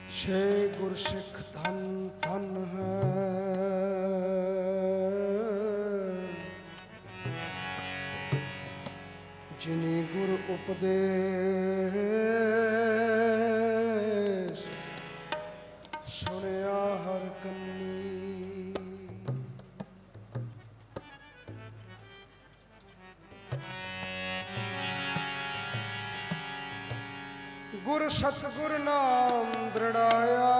ਛੇ ਗੁਰਸਿੱਖ ਧਨ ਧਨ ਹੈ, ਜਿਨੀ ਗੁਰ ਉਪਦੇਸ਼ ਸੁਣਿਆ ਹਰ ਕੰਨੀ। ਗੁਰ ਸਤਿਗੁਰ ਨਾਮ ਦ੍ਰਿੜਾਇਆ,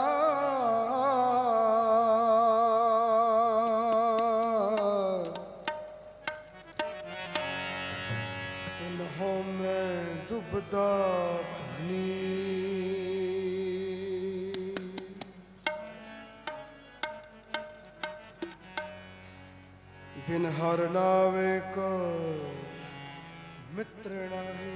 ਤਿਨਹੁ ਮੈਂ ਦੁਬਦਾ ਭਰਨੀ। ਬਿਨ ਹਰ ਨਾਵੇ ਕੋ ਮਿੱਤਰ ਨਾਹੀ।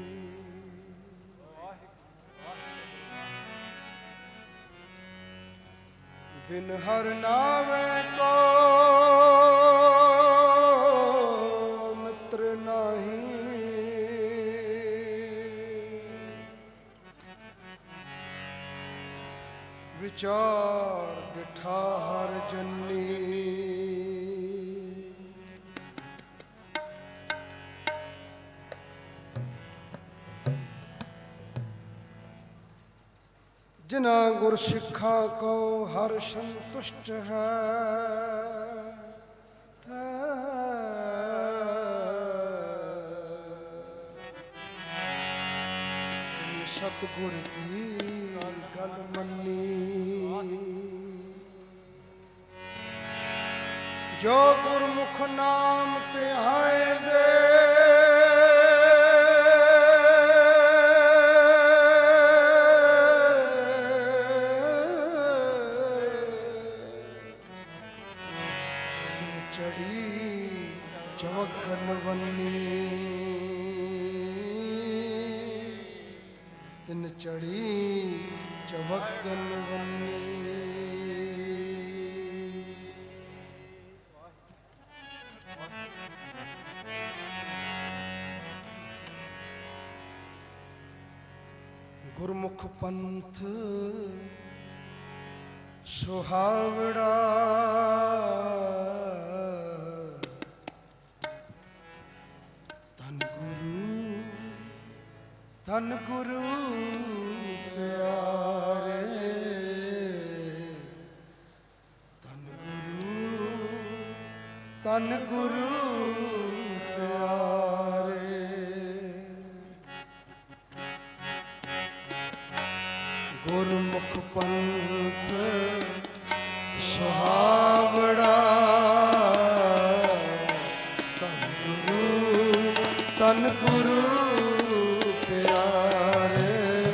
ਬਿਨ ਹਰ ਨਾਵੇ ਕੋ ਮਿੱਤਰ ਨਾਹੀ। ਵਿਚਾਰ ਡਿਠਾ ਹਰ ਜਨੀ। ਜਿਨਾ ਗੁਰ ਸਿੱਖਾਂ ਕੋ ਹਰ ਸੰਤੁਸ਼ਟ ਹੈ, ਸਤਿਗੁਰ ਕੀ ਗੱਲ ਮੰਨੀ। ਜੋ ਗੁਰਮੁਖ ਨਾਮ ਧਿਆਏ ਦੇ, ਚੜੀ ਚਵਕਨ ਵੰਨੀ। ਤਿਨ ਚੜੀ ਚਵਕਨ ਵੰਨੀ। ਗੁਰਮੁਖ ਪੰਥ ਸੁਹਾਵੜਾ, ਧੰਨ ਗੁਰੂ ਪਿਆਰੇ। ਧੰਨ ਗੁਰੂ ਪਿਆਰੇ। ਗੁਰਮੁਖ ਪੰਥ ਸੁਹਾਵੜਾ, ਧੰਨ ਗੁਰੂ ਪਿਆਰੇ।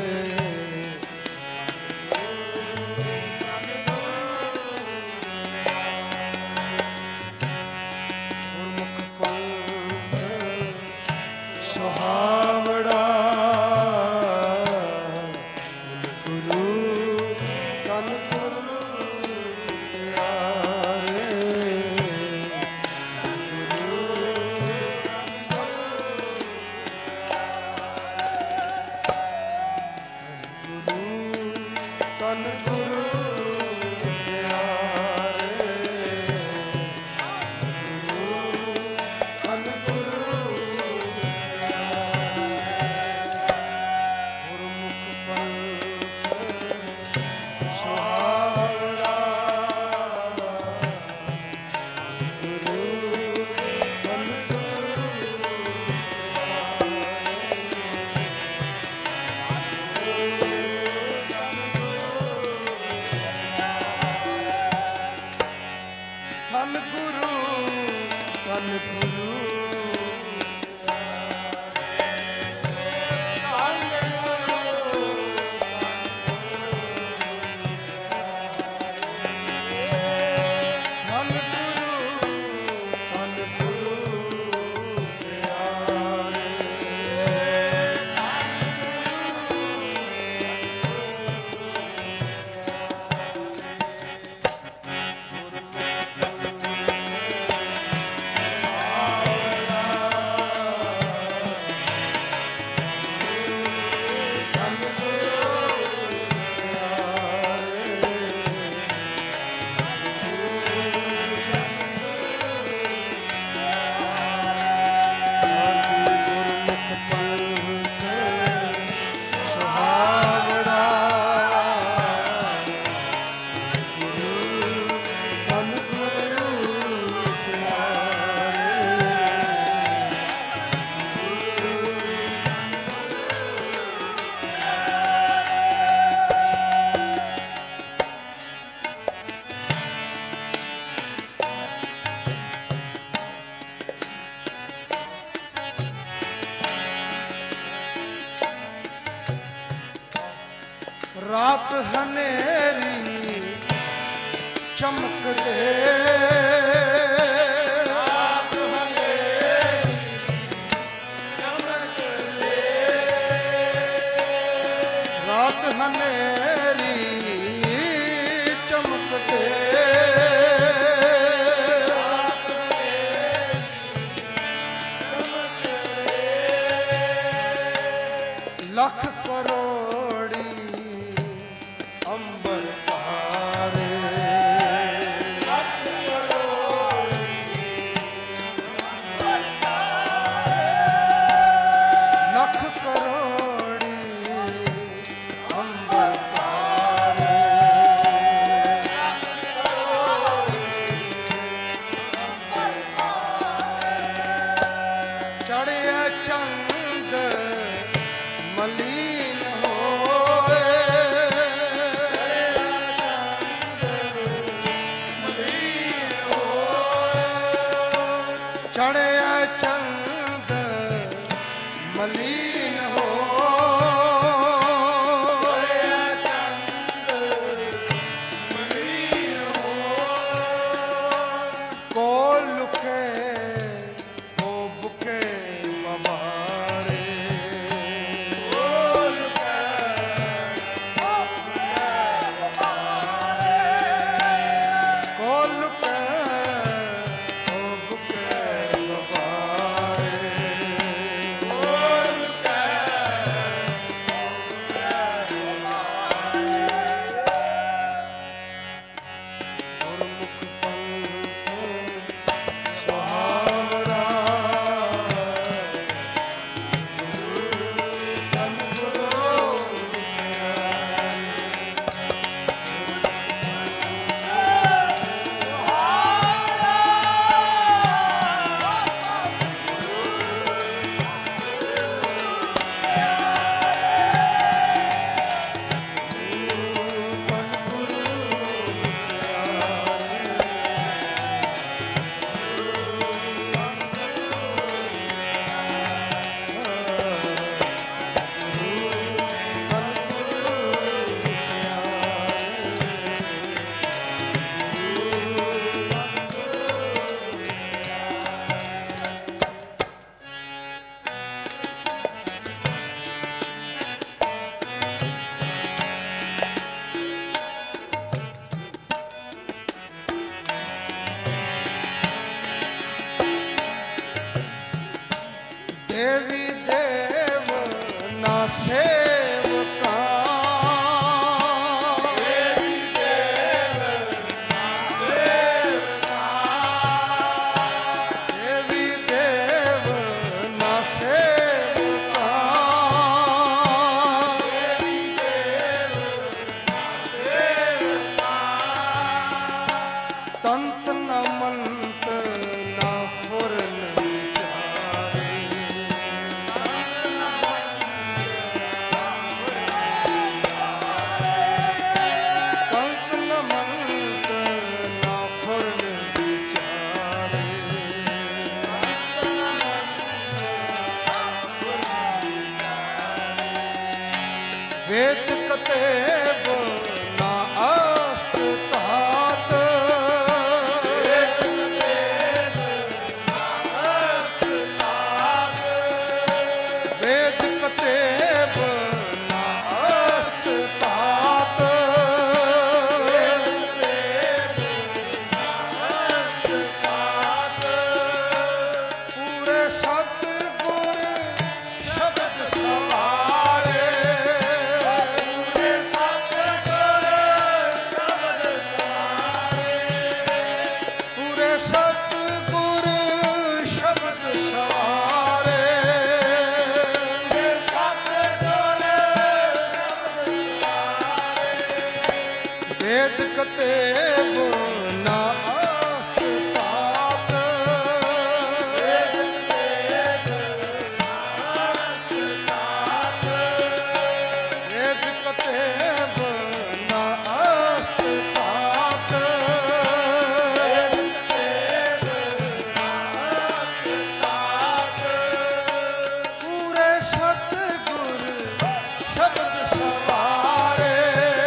ਗੁਰਮੁਖ ਪੰਥ ਸੁਹਾਵੜਾ, ਗੁਰੂ ਧੰਨ ਗੁਰੂ ਪਿਆਰੇ। ਧੰਨ ਗੁਰੂ ਪਿਆਰੇ। ਧੰਨ ਗੁਰੂ ਪਿਆਰੇ। ਗੁਰਮੁਖ ਪੰਥ ਸੁਹਾਵੜਾ, ਗੁਰੂ ਧੰਨ ਗੁਰੂ ਪਿਆਰੇ। ਰਾਤ ਹਨੇਰੀ ਚਮਕਦੇ ਰਾਤ ਹਨੇਰੀ ਚਮਕਦੇ ਰਾਤ ਹਨੇਰੀ ਚਮਕਦੇ ਰਾਤ ਹਨੇਰੀ ਲੱਖ ਕਰੋੜੀ ਅੰਬਰ ਤਾਰੇ ਲੱਖ ਕਰੋੜੀ ਅੰਬਰ ਤਾਰੇ ਚੜਿਆ ਚੰਦ ਮਲੀਨ ਚੜਿਆ ਚੰਦ ਮਲੀਨ ਹੋ ਕੋਲ ਲੁਕੇ ਹੋ ਬੁਕੇ ਬਮਾਰੇ ਕੋਲ ਲੁਕੇ ਹੋ ਬੁਕੇ ਦੇਵੀ ਦੇਵ ਨਾ ਸੇਵਕਾ ਦੇਵੀ ਦੇਵ ਨਾ ਸੇਵਕਾ ਦੇਵੀ ਦੇਵ ਨਾ ਸੇਵਕਾ ਦੇਵੀ ਦੇਵ ਨਾ ਸੇਵਕਾ ਤੰਤ ਨ ਮੰਤ ਨਾ ਫੁਰਨ ਵੇਦ ਕਤੇਬ ਨਾ ਅਸਤ ਤਾਤ ਵੇਦ ਕਤੇਬ ਨਾ ਅਸਤ ਤਾਤ ਵੇਦ ਕਤੇਬ ਨਾ ਅਸਤ ਤਾਤ ਵੇਦ ਕਤੇਬ ਨਾ ਅਸਤ ਤਾਤ ਪੂਰੇ ਸਤਿਗੁਰ ਸ਼ਬਦ ਸਵਾਰੇ ਸਤਿਗੁਰ ਸ਼ਬਦ ਸਵਾਰੇ ਸਤਿਗੁਰ ਵੇਦ ਕਤੇਬ ਨਾ ਅਸਤ ਤਾਤ ਵੇਦ ਕਤੇਬ ਨਾ ਅਸਤ ਤਾਤ ਵੇਦ ਕਤੇਬ ਨਾ ਅਸਤ ਤਾਤ ਪੂਰੇ ਸਤਿਗੁਰ ਸ਼ਬਦ ਸਵਾਰੇ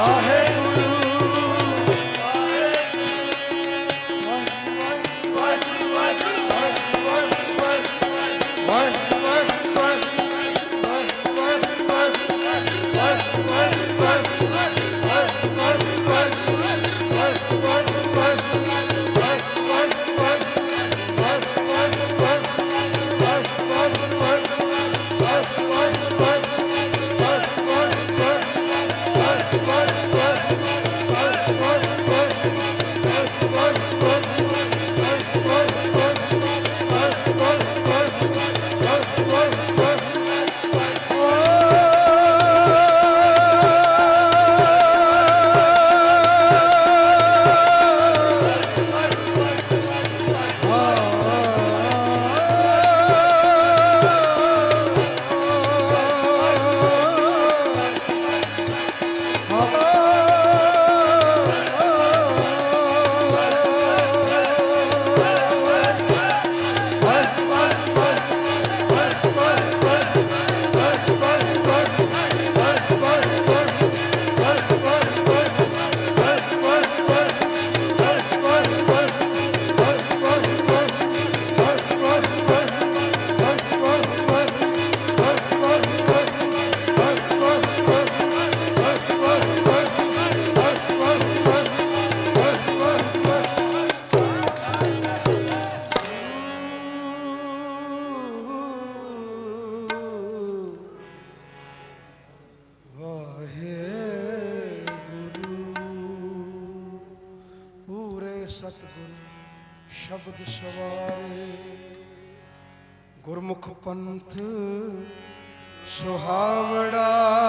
ਸਤਿਗੁਰ ਸ਼ਬਦ ਸਵਾਰੇ ਗੁਰਮੁਖ ਪੰਥ ਸੁਹਾਵੜਾ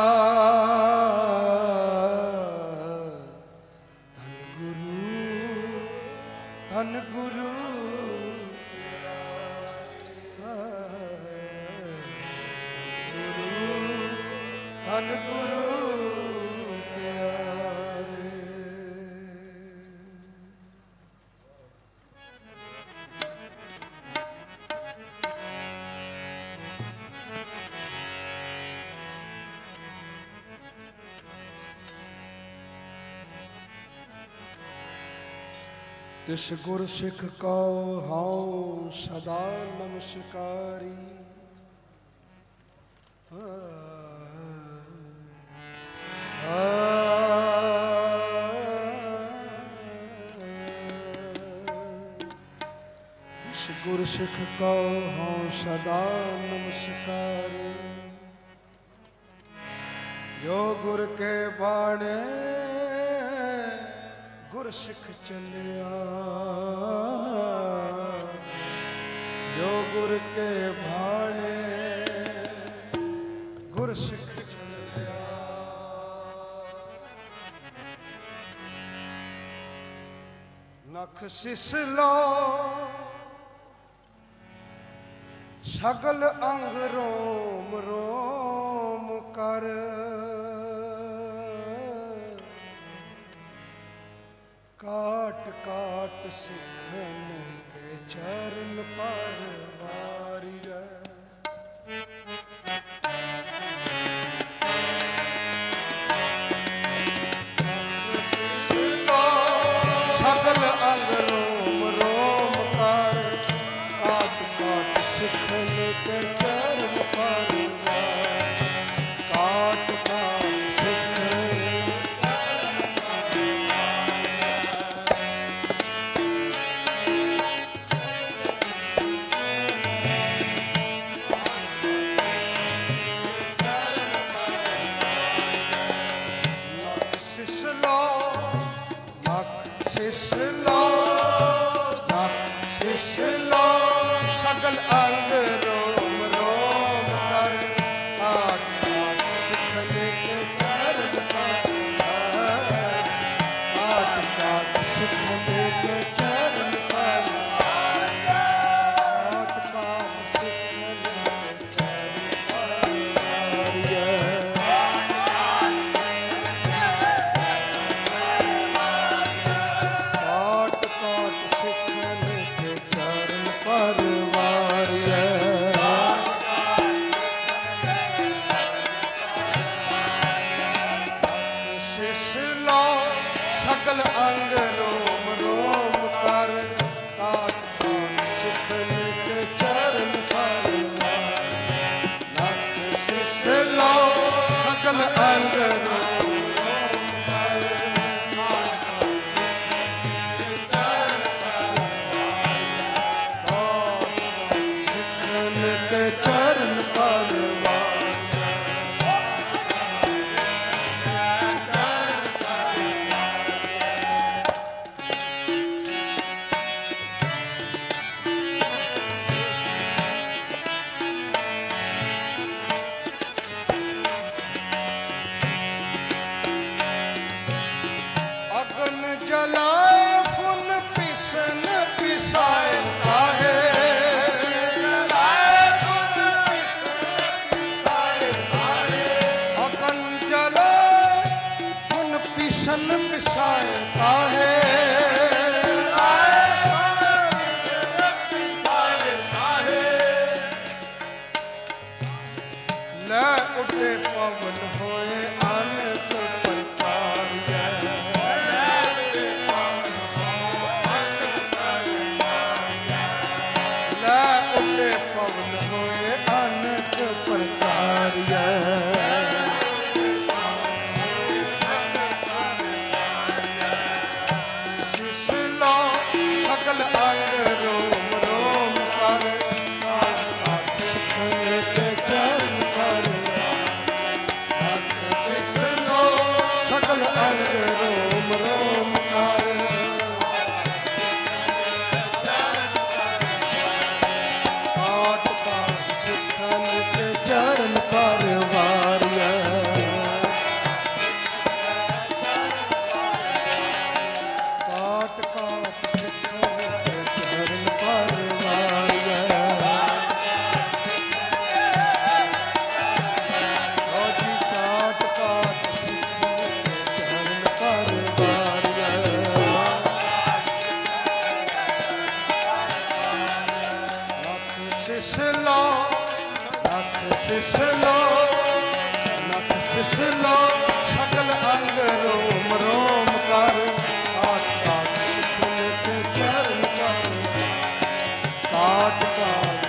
ਧੰਨ ਗੁਰੂ ਧੰਨ ਗੁਰੂ ਤਿਸ ਗੁਰ ਸਿੱਖ ਕੋ ਹਉ ਸਦਾ ਨਮਸਕਾਰੀ ਤਿਸ ਗੁਰ ਸਿੱਖ ਕੋ ਹਉ ਸਦਾ ਨਮਸਕਾਰੀ ਜੋ ਗੁਰ ਕੇ ਬਾਣੇ ਗੁਰ ਸਿੱਖ ਚਲਿਆ ਜੋ ਗੁਰ ਕੇ ਭਾਣੇ ਗੁਰ ਸਿੱਖ ਚਲਿਆ ਨਖ ਸਿਸਲਾ ਸਗਲ ਅੰਗ ਰੋਮ ਰੋਮ ਕਰ ਕਾਟ ਕਾਟ ਸਿੱਖਨ ਕੇ ਚਰਨ ਪਰ ਵਾਰਿਆ ਸਗਲ ਅੰਗ ਰੋਮ ਰੋਮ ਕਰ ਕਾਟ ਕਾਟ ਸਿੱਖਨ ਕੇ ਚਰਨ ਪਰ ਕਾਟ ਕਾਟ ਸਗਲ ਅੰਗ ਰੋਮ ਰੋਮ ਕਰ के चरण परवार जलाए फुन पिसन पिसाए काहे अगन जलाए फुन पिसन पिसाए काहे ले उठे पवन होए अनक प्रकार पवन होए अनक प्रकार शिशलो सकल अंग रोम रोम कर चरण पर शिशलो सकल अंग रोम रोम कर चरण परवारिया काट काट चरण परवारिया जी काट काट चरण परवारिया शिशलो शिशलो लख शिशलो सकल अंग रोम रोम कर काट काट के चरण पर काट काट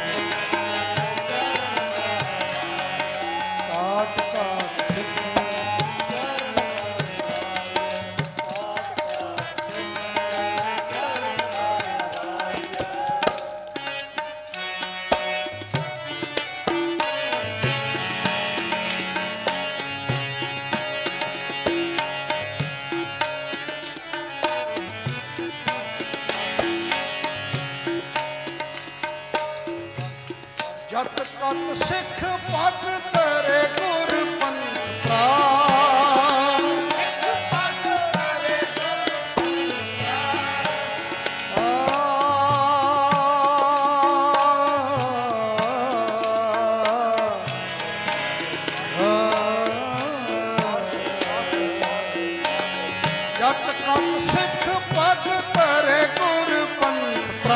जत कत सिख पद तेरे गुर पंथा जत कत सिख पद तेरे गुर पंथा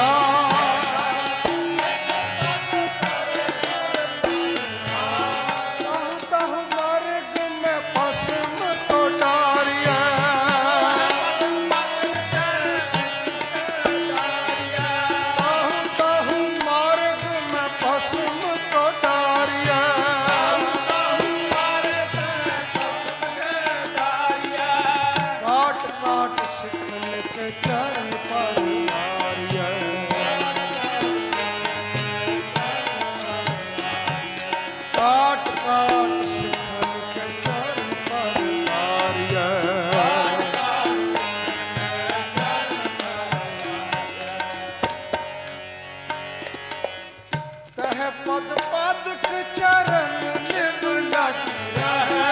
चरण परवारिया काट काट सिखन के चरण परवारिया कह पद पद के चरण निभ लगिया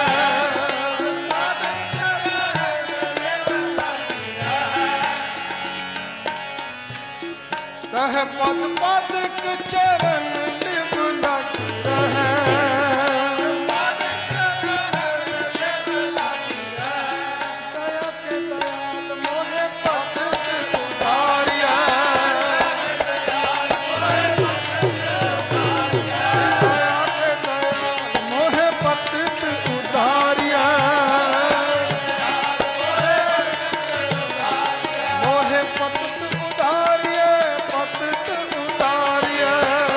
कह पद पद के चरण निभ लग रहे दया के दयाल मोहे पतित उधारिया दया के दयाल मोहे पतित उधारिया मोहे पतित उधारिया पतित उधारिया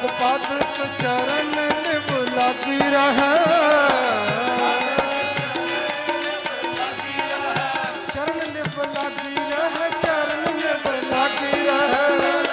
पद पद चरण निभ लागी रहे चरण निभ लागी रहे चरण निभ लागी रहे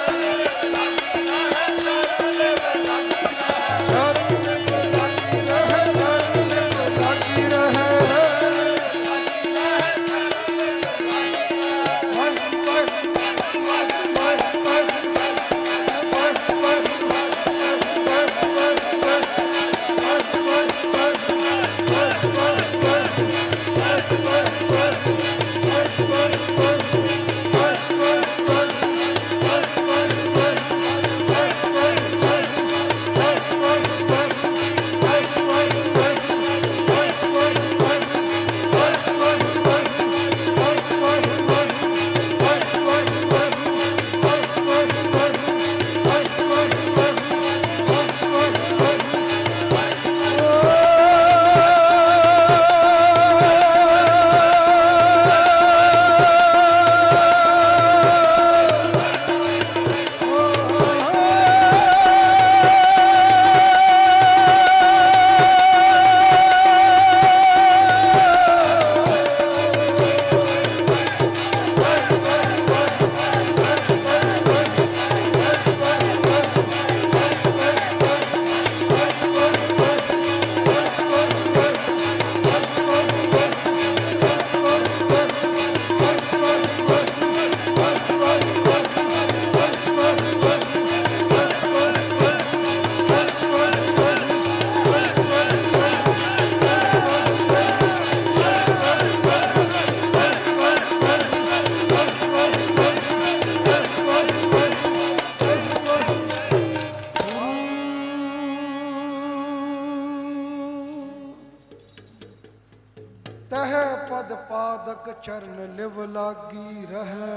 तह पद पादक चरण लिव लागी रहे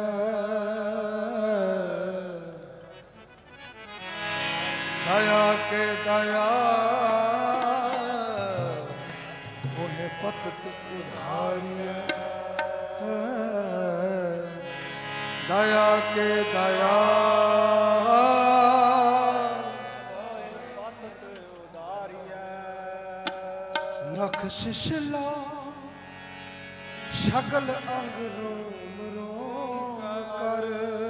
दया के दया ओहे पतत उधारिया दया के दया पतत उधारिया नख शिशला शकल अंग रोम रोम कर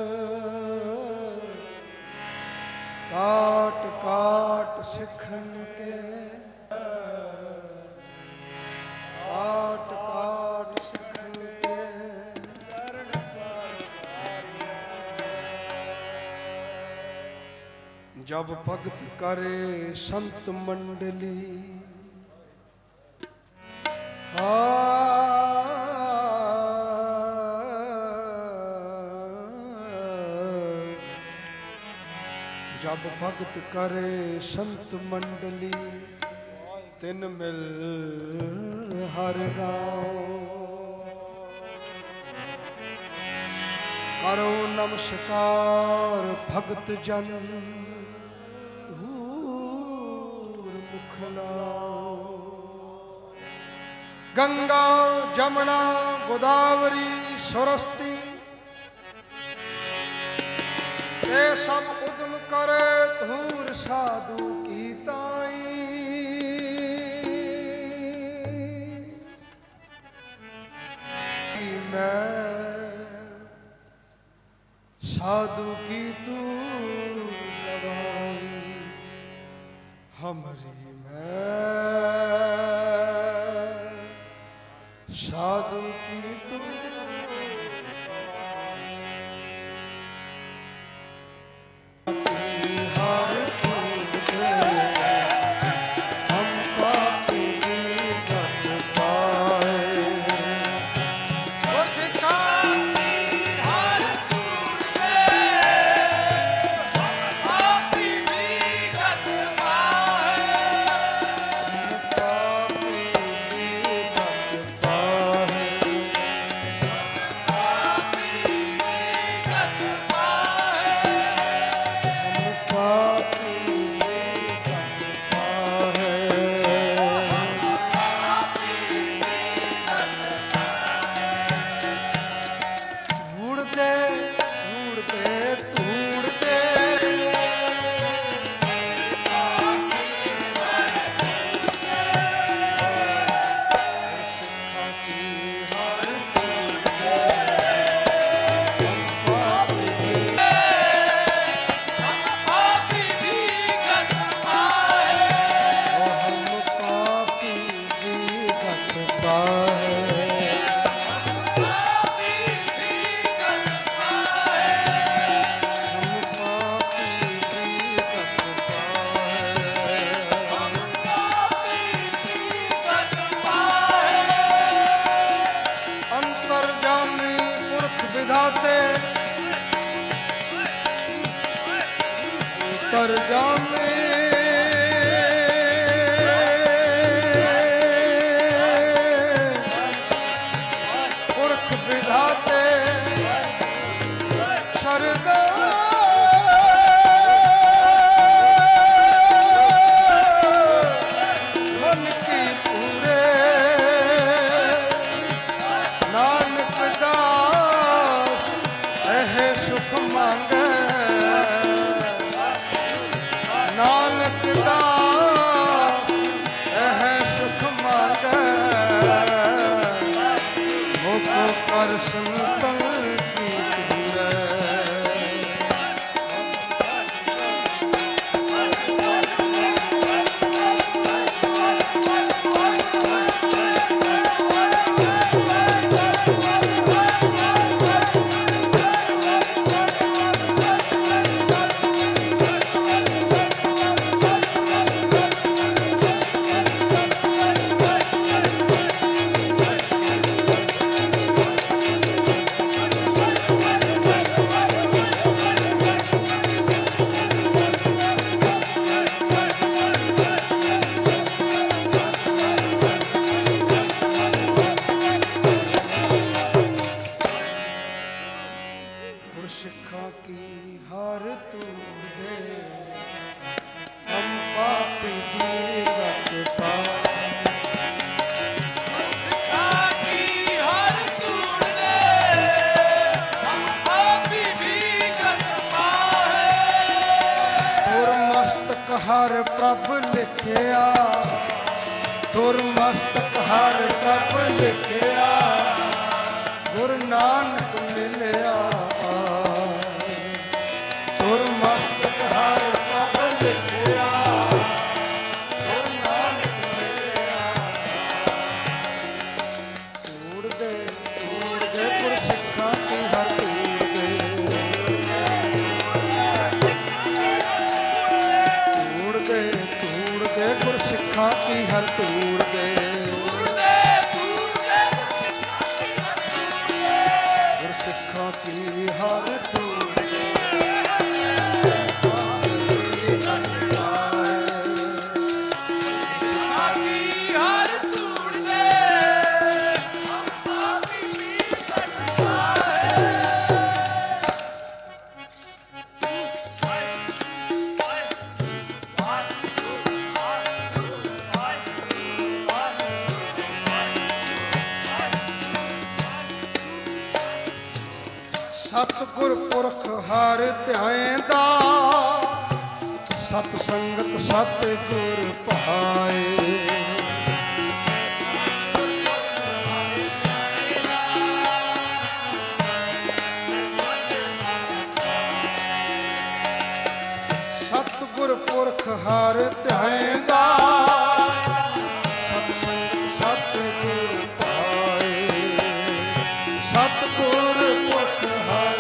काट काट सिखन के काट काट सिखन के चरण जब भगत करे संत मंडली जब भगत करे संत मंडली तिन मिल हर गाओ करो नमस्कार भगत जन हूर मुख लाओ गंगा जमुना गोदावरी सरस्वती ये सब उद्यम करे धूर साधु की ताई मैं साधु की तू लगाई हमारी मैं साधु की तू विधाते उतर जामे पुरख विधाते शरदा मन की पूरे नानक दास एह सुख मांगे नानक दास एह सुख मांगे मुख कर संतन की पूरे सिखा की हार तू दे हम पापी दीवत पाए सिखा की हार तू दे हम पापी दीवत पाए तुर मस्तक हर प्रभ लिखिया तुर मस्तक हर प्रभ लिखिया गुरु नानक मिलिया तुर मस्तक हर प्रभ लिखिया गुरु नानक मिलिया तूड़ दे गुर सिखा की हर तूड़ दे गुर सिखा की हर तूड़ दे गुर सिखा की हर तूड़ सतगुर पुरख हर ध्याएंदा सत संगत सतगुर पाए सतगुर पुरख हर ध्याएंदा सत संगत सतगुर पाए सतगुर पुरख हर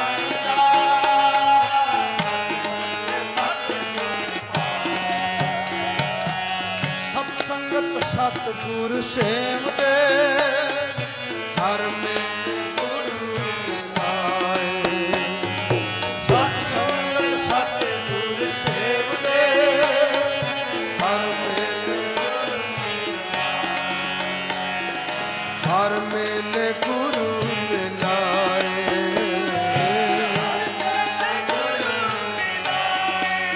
सतगुर सेवते हर में गुरु लाए सत संगत सतगुर सेवते हर मेले गुरु लाए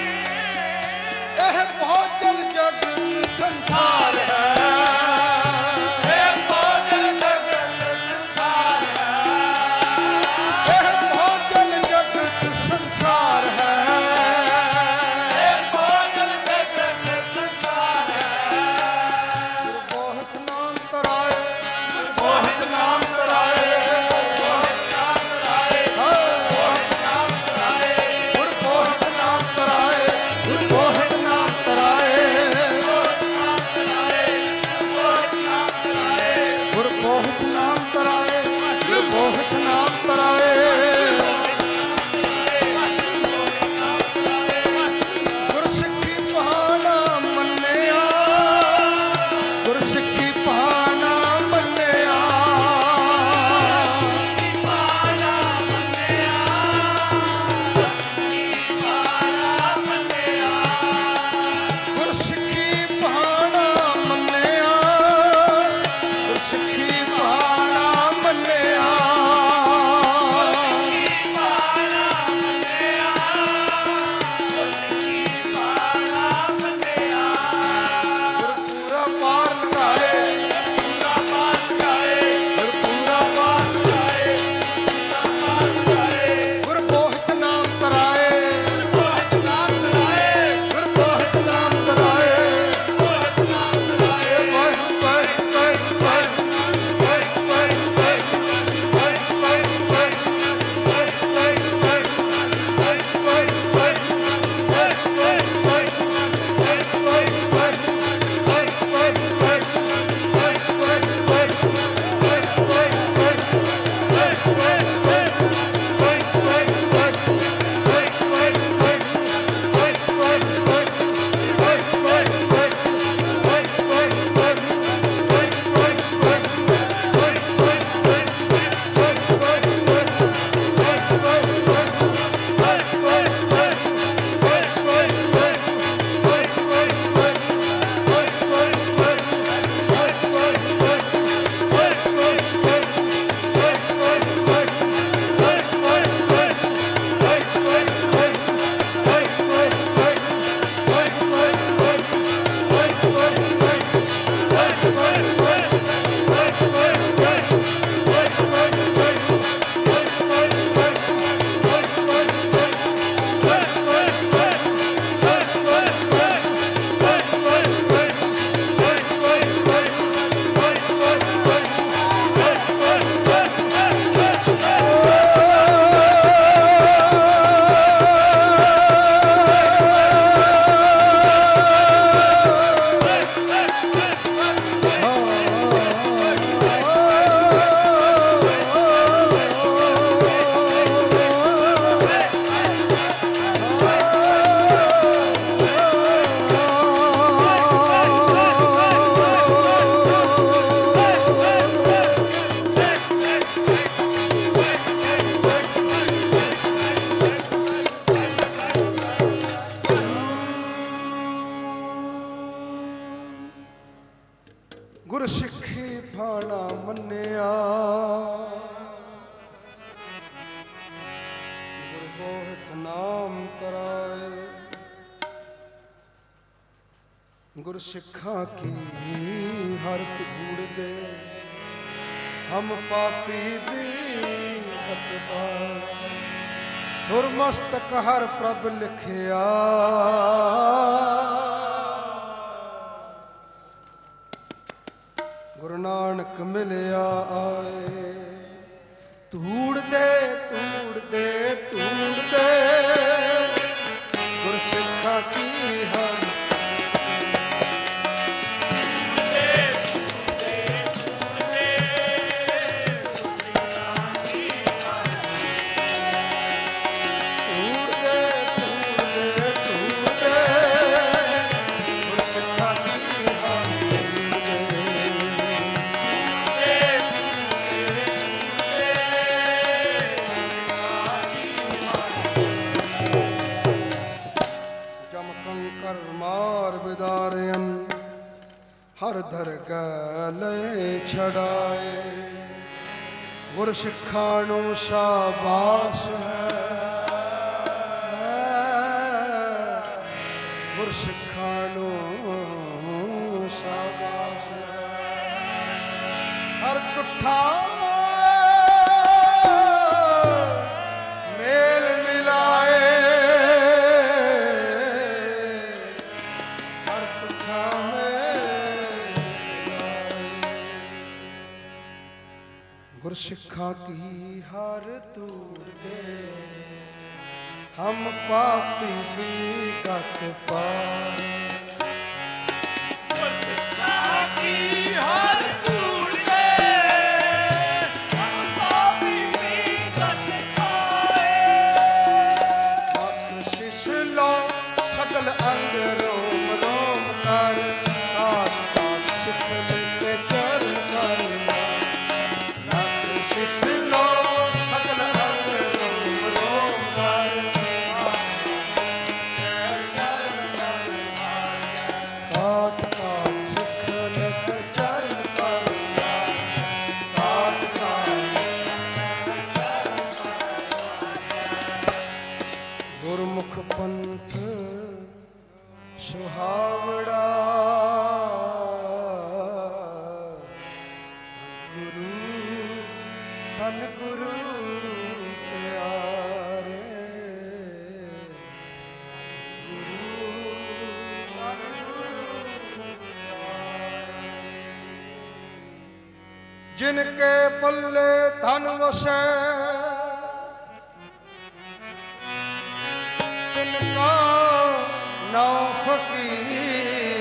यह भोजन जगत संसार है ਬਹੁਤ ਨਾਮ ਤਰਾਏ ਗੁਰ ਸਿੱਖਾਂ ਕੀ ਹਰ ਧੂੜ ਦੇ ਹਮ ਪਾਪੀ ਵੀ ਬਤਪਾਏ ਹੁਰ ਮਸਤਕ ਹਰ ਪ੍ਰਭ ਲਿਖਿਆ ਗੁਰੂ ਨਾਨਕ ਮਿਲਿਆ ਆਏ ਧੂੜ ਦੇ ਧੂੜ ਦੇ ਧੂੜ ਦੇ ਗੁਰ ਸਿੱਖਾਂ ਕੀ ਹਰ ਹਰ ਦਰਗਾਹ ਲੈ ਛੜਾਏ ਗੁਰ ਸਿੱਖਾਂ ਨੂੰ ਸ਼ਾਬਾਸ਼ ਹੈ ਗੁਰ ਸਿੱਖਾਂ ਨੂੰ ਸ਼ਾਬਾਸ਼ ਹੈ ਹਰ ਤੁਠਾ ਮੇਲ ਮਿਲਾਏ ਹਰ ਤੁਠਾ ਗੁਰ ਸਿੱਖਾਂ ਕੀ ਹਰ ਧੂੜ ਦੇ ਹਮ ਪਾਪੀ ਦੀ ਗਤ ਪਾਏ ਗੁਰ ਸਿੱਖਾਂ ਕੀ ਹਰ ਧੂੜ ਦੇ ਹਮ ਪਾਪੀ ਦੀ ਗਤ ਪਾਏ ਮਤ ਸ਼ਿਸ਼ ਲੋ ਸਗਲ ਅੰਗ ਰੋਮ ਰੋਮ ਕਰ ਆਸਾ ਸਿੱਖ ਤੇ ਚਰਨ ਕਰ ਗੁਰਮੁਖ ਪੰਥ ਸੁਹਾਵੜਾ ਗੁਰੂ ਧੰਨ ਗੁਰੂ ਪਿਆਰੇ ਗੁਰੂ ਧੰਨ ਗੁਰੂ ਜਿਨ ਕੇ ਪੱਲੇ ਧਨ ਵਸੈ ਤਿਨਕਾ ਨਾ ਫਕੀਰ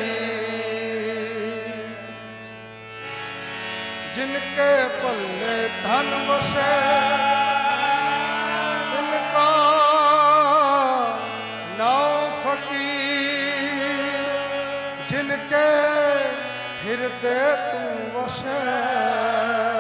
ਜਿਨ ਕੇ ਪੱਲੇ ਧਨ ਵਸੈ ਤਿਨਕਾ ਨਾ ਫਕੀਰ ਜਿਨ ਕੇ ਹਿਰਦੇ ਤੂੰ ਵਸੈ